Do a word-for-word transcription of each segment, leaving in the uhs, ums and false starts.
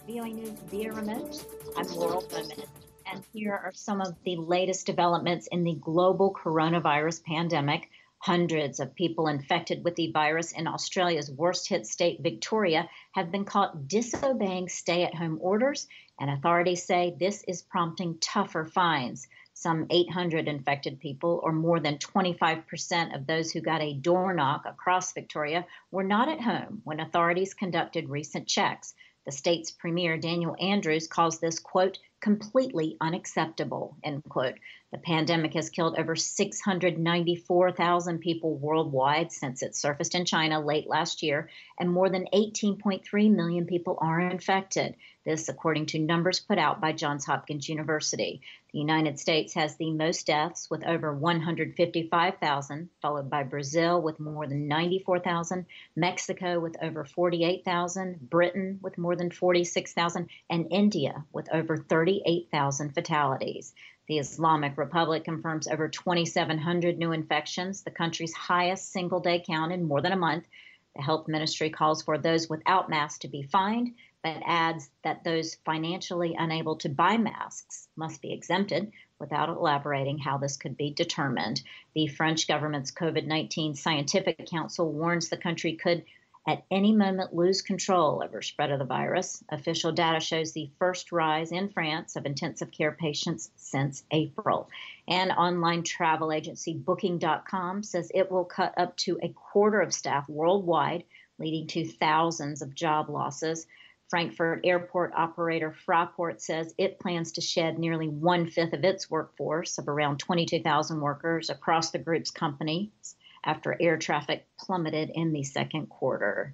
V O A News via remote. I'm Laurel Bowman, and here are some of the latest developments in the global coronavirus pandemic. Hundreds of people infected with the virus in Australia's worst-hit state, Victoria, have been caught disobeying stay-at-home orders, and authorities say this is prompting tougher fines. Some eight hundred infected people, or more than twenty-five percent of those who got a door knock across Victoria, were not at home when authorities conducted recent checks. The state's premier, Daniel Andrews, calls this, quote, completely unacceptable, end quote. The pandemic has killed over six hundred ninety-four thousand people worldwide since it surfaced in China late last year, and more than eighteen point three million people are infected. This, according to numbers put out by Johns Hopkins University. The United States has the most deaths with over one hundred fifty-five thousand, followed by Brazil with more than ninety-four thousand, Mexico with over forty-eight thousand, Britain with more than forty-six thousand, and India with over thirty-eight thousand fatalities. The Islamic Republic confirms over twenty-seven hundred new infections, the country's highest single-day count in more than a month. The health ministry calls for those without masks to be fined, but adds that those financially unable to buy masks must be exempted, without elaborating how this could be determined. The French government's COVID nineteen Scientific Council warns the country could at any moment lose control over spread of the virus. Official data shows the first rise in France of intensive care patients since April. And online travel agency Booking dot com says it will cut up to a quarter of staff worldwide, leading to thousands of job losses. Frankfurt airport operator Fraport says it plans to shed nearly one-fifth of its workforce of around twenty-two thousand workers across the group's companies after air traffic plummeted in the second quarter.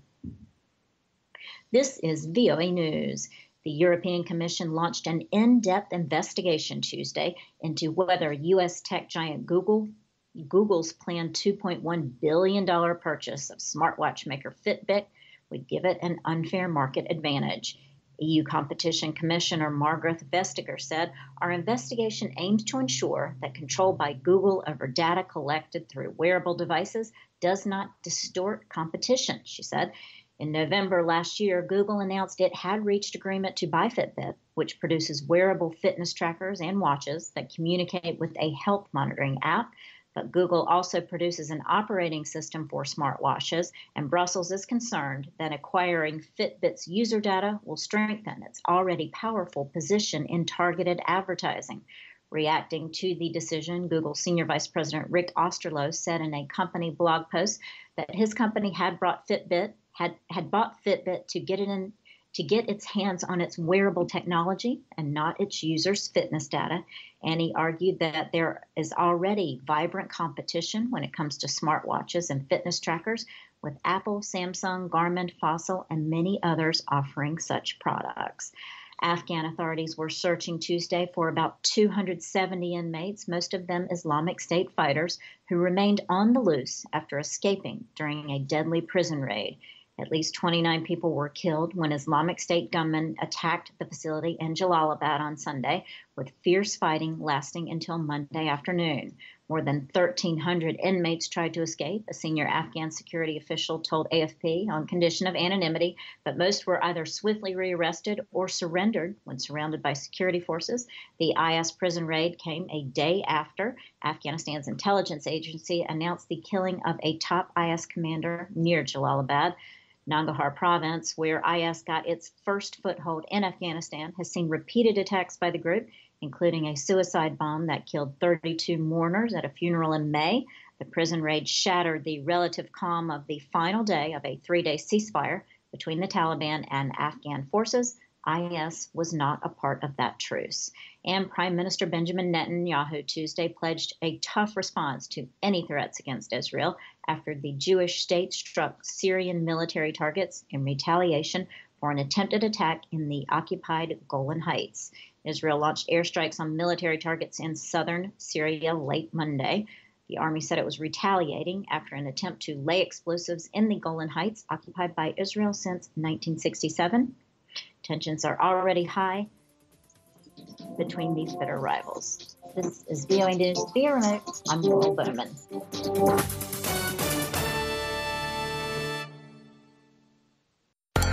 This is V O A News. The European Commission launched an in-depth investigation Tuesday into whether U S tech giant Google Google's planned two point one billion dollars purchase of smartwatch maker Fitbit would give it an unfair market advantage. E U Competition Commissioner Margrethe Vestager said, our investigation aims to ensure that control by Google over data collected through wearable devices does not distort competition, she said. In November last year, Google announced it had reached agreement to buy Fitbit, which produces wearable fitness trackers and watches that communicate with a health monitoring app. But Google also produces an operating system for smartwatches, and Brussels is concerned that acquiring Fitbit's user data will strengthen its already powerful position in targeted advertising. Reacting to the decision, Google Senior Vice President Rick Osterloh said in a company blog post that his company had brought Fitbit, had, had bought Fitbit to get it in to get its hands on its wearable technology and not its users' fitness data. And he argued that there is already vibrant competition when it comes to smartwatches and fitness trackers, with Apple, Samsung, Garmin, Fossil, and many others offering such products. Afghan authorities were searching Tuesday for about two hundred seventy inmates, most of them Islamic State fighters, who remained on the loose after escaping during a deadly prison raid. At least twenty-nine people were killed when Islamic State gunmen attacked the facility in Jalalabad on Sunday, with fierce fighting lasting until Monday afternoon. More than thirteen hundred inmates tried to escape, a senior Afghan security official told A F P on condition of anonymity, but most were either swiftly rearrested or surrendered when surrounded by security forces. The I S prison raid came a day after Afghanistan's intelligence agency announced the killing of a top I S commander near Jalalabad. Nangarhar province, where I S got its first foothold in Afghanistan, has seen repeated attacks by the group, including a suicide bomb that killed thirty-two mourners at a funeral in May. The prison raid shattered the relative calm of the final day of a three-day ceasefire between the Taliban and Afghan forces. I S was not a part of that truce. And Prime Minister Benjamin Netanyahu Tuesday pledged a tough response to any threats against Israel after the Jewish state struck Syrian military targets in retaliation for an attempted attack in the occupied Golan Heights. Israel launched airstrikes on military targets in southern Syria late Monday. The army said it was retaliating after an attempt to lay explosives in the Golan Heights, occupied by Israel since nineteen sixty-seven. Tensions are already high between these bitter rivals. This is V O A News via remote. I'm Laurel Bowman.